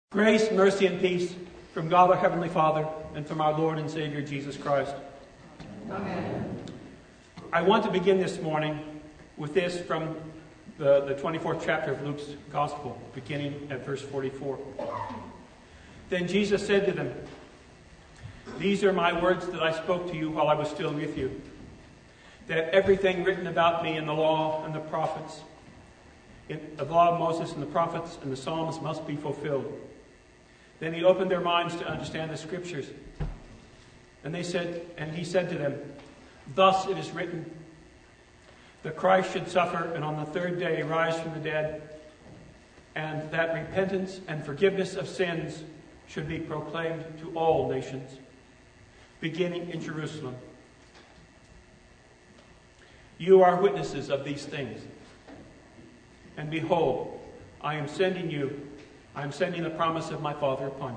Grace, mercy, and peace from God our Heavenly Father and from our Lord and Savior Jesus Christ. Amen. I want to begin this morning with this from the 24th chapter of Luke's Gospel, beginning at verse 44. Then Jesus said to them, "These are my words that I spoke to you while I was still with you, that everything written about me in the law and the prophets, in the law of Moses and the prophets and the Psalms must be fulfilled." Then he opened their minds to understand the Scriptures. And he said to them, "Thus it is written, the Christ should suffer and on the third day rise from the dead, and that repentance and forgiveness of sins should be proclaimed to all nations, beginning in Jerusalem. You are witnesses of these things. And behold, I am sending the promise of my Father upon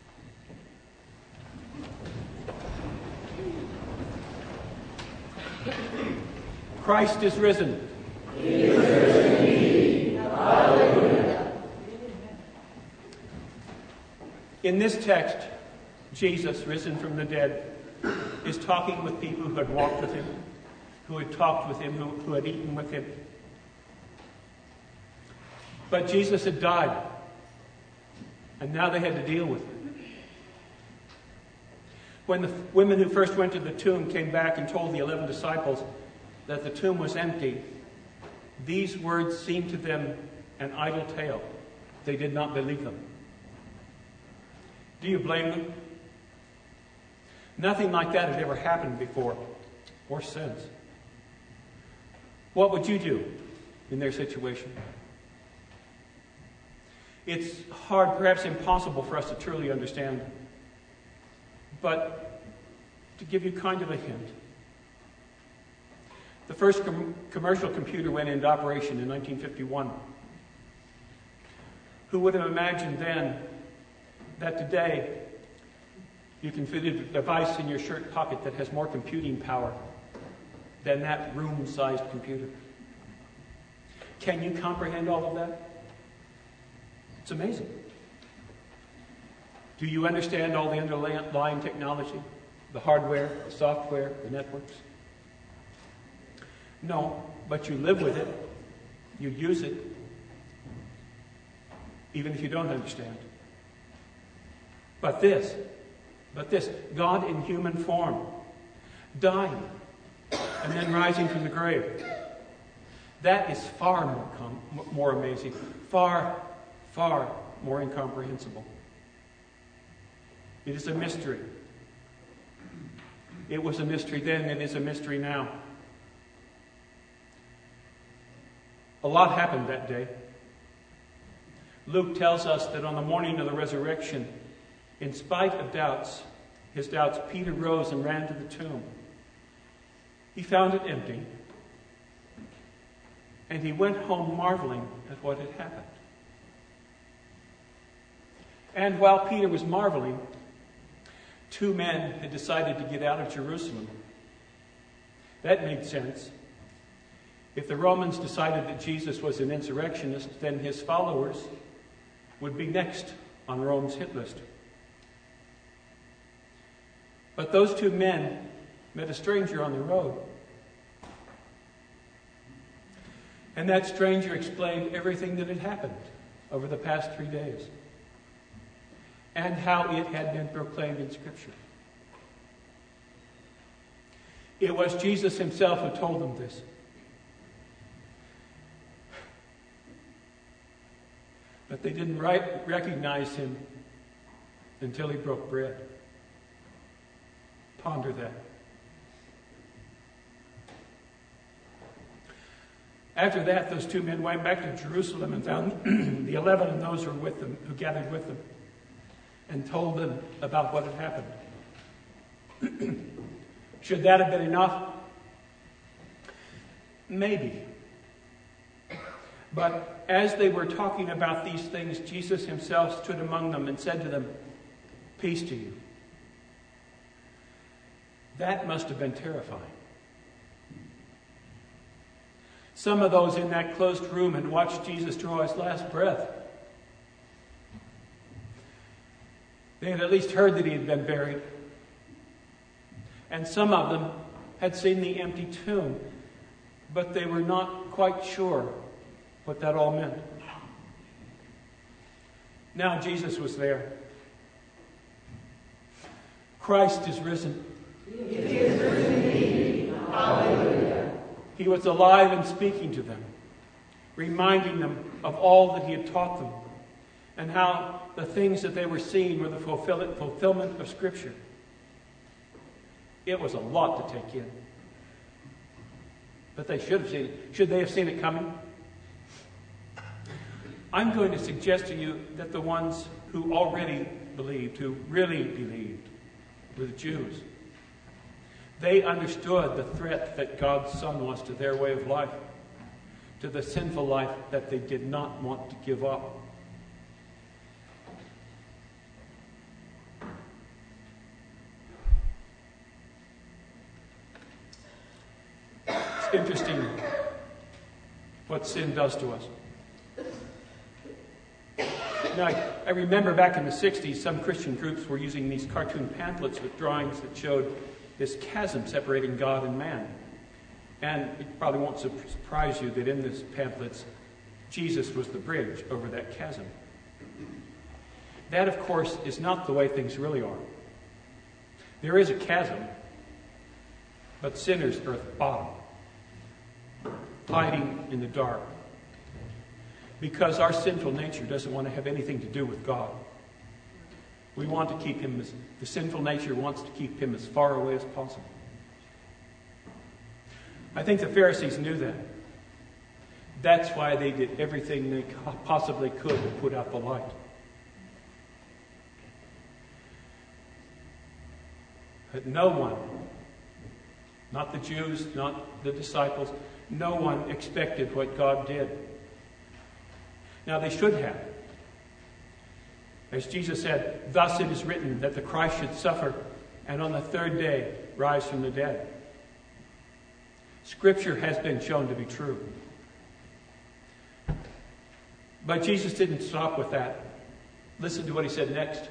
you." Christ is risen. He is risen indeed. Hallelujah. In this text, Jesus, risen from the dead, is talking with people who had walked with him, who had talked with him, who had eaten with him. But Jesus had died, and now they had to deal with it. When the women who first went to the tomb came back and told the 11 disciples that the tomb was empty, these words seemed to them an idle tale. They did not believe them. Do you blame them? Nothing like that had ever happened before or since. What would you do in their situation? It's hard, perhaps impossible for us to truly understand. But to give you kind of a hint, the first commercial computer went into operation in 1951. Who would have imagined then that today you can fit a device in your shirt pocket that has more computing power than that room-sized computer? Can you comprehend all of that? It's amazing. Do you understand all the underlying technology, the hardware, the software, the networks? No, but you live with it. You use it, even if you don't understand. But this, God in human form, dying, and then rising from the grave. That is far more amazing, far more incomprehensible. It is a mystery. It was a mystery then, it is a mystery now. A lot happened that day. Luke tells us that on the morning of the resurrection, in spite of his doubts, Peter rose and ran to the tomb. He found it empty, and he went home marveling at what had happened. And while Peter was marveling, two men had decided to get out of Jerusalem. That made sense. If the Romans decided that Jesus was an insurrectionist, then his followers would be next on Rome's hit list. But those two men met a stranger on the road. And that stranger explained everything that had happened over the past 3 days and how it had been proclaimed in Scripture. It was Jesus himself who told them this. But they didn't recognize him until he broke bread. Ponder that. After that, those two men went back to Jerusalem and found the 11 and those who gathered with them, and told them about what had happened. Should that have been enough? Maybe. But as they were talking about these things, Jesus himself stood among them and said to them, "Peace to you." That must have been terrifying. Some of those in that closed room had watched Jesus draw his last breath. They had at least heard that he had been buried. And some of them had seen the empty tomb, but they were not quite sure what that all meant. Now Jesus was there. Christ is risen. He is risen indeed. Hallelujah. He was alive and speaking to them, reminding them of all that he had taught them, and how the things that they were seeing were the fulfillment of Scripture. It was a lot to take in. But they should have seen it. Should they have seen it coming? I'm going to suggest to you that the ones who already believed, who really believed, were the Jews. They understood the threat that God's Son was to their way of life, to the sinful life that they did not want to give up. It's interesting what sin does to us. Now, I remember back in the 60s, some Christian groups were using these cartoon pamphlets with drawings that showed this chasm separating God and man. And it probably won't surprise you that in these pamphlets, Jesus was the bridge over that chasm. That, of course, is not the way things really are. There is a chasm, but sinners are at the bottom, hiding in the dark. Because our sinful nature doesn't want to have anything to do with God. We want to keep him the sinful nature wants to keep him as far away as possible. I think the Pharisees knew that. That's why they did everything they possibly could to put out the light. But no one, not the Jews, not the disciples, no one expected what God did. Now they should have. As Jesus said, thus it is written that the Christ should suffer and on the third day rise from the dead. Scripture has been shown to be true. But Jesus didn't stop with that. Listen to what he said next.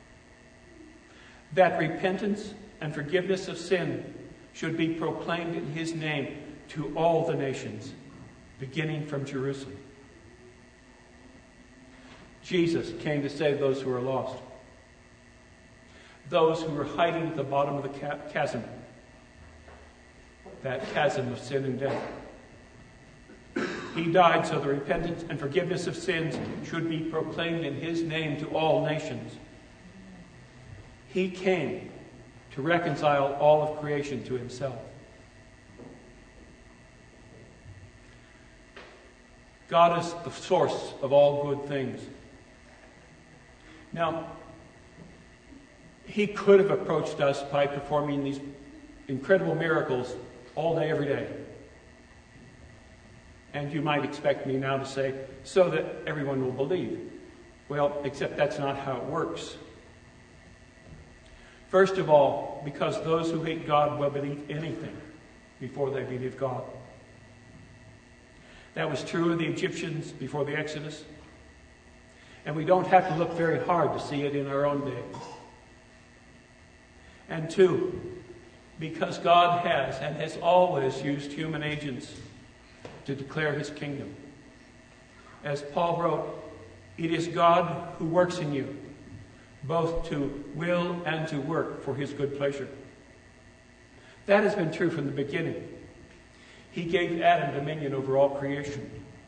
That repentance and forgiveness of sin should be proclaimed in his name to all the nations, beginning from Jerusalem. Jesus came to save those who were lost, those who were hiding at the bottom of the chasm, that chasm of sin and death. He died so the repentance and forgiveness of sins should be proclaimed in his name to all nations. He came to reconcile all of creation to himself. God is the source of all good things. Now, he could have approached us by performing these incredible miracles all day, every day. And you might expect me now to say, so that everyone will believe. Well, except that's not how it works. First of all, because those who hate God will believe anything before they believe God. That was true of the Egyptians before the Exodus. And we don't have to look very hard to see it in our own day. And two, because God has and has always used human agents to declare his kingdom. As Paul wrote, it is God who works in you, both to will and to work for his good pleasure. That has been true from the beginning. He gave Adam dominion over all creation.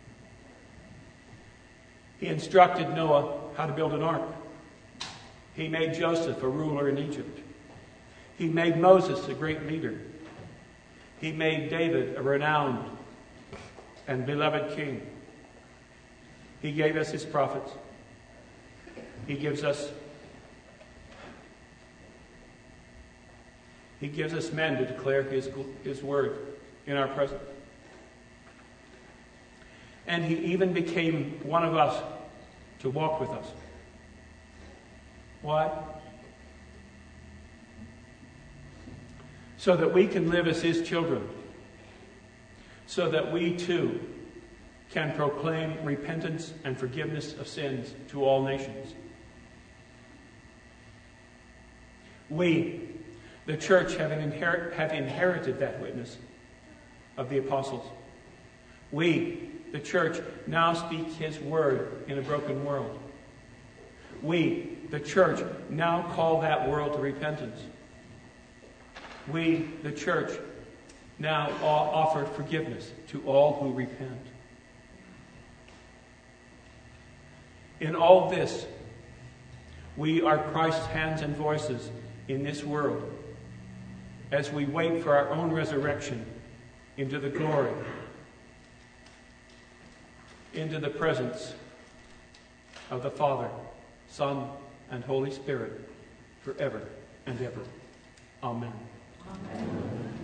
He instructed Noah how to build an ark. He made Joseph a ruler in Egypt. He made Moses a great leader. He made David a renowned and beloved king. He gave us his prophets. He gives us men to declare his word in our presence. And he even became one of us to walk with us. Why? So that we can live as his children. So that we too can proclaim repentance and forgiveness of sins to all nations. We, the church, have inherited that witness of the apostles. We, the church, now speak his word in a broken world. We, the church, now call that world to repentance. We, the church, now offer forgiveness to all who repent. In all this, we are Christ's hands and voices in this world as we wait for our own resurrection into the glory, into the presence of the Father, Son, and Holy Spirit forever and ever. Amen. Amen.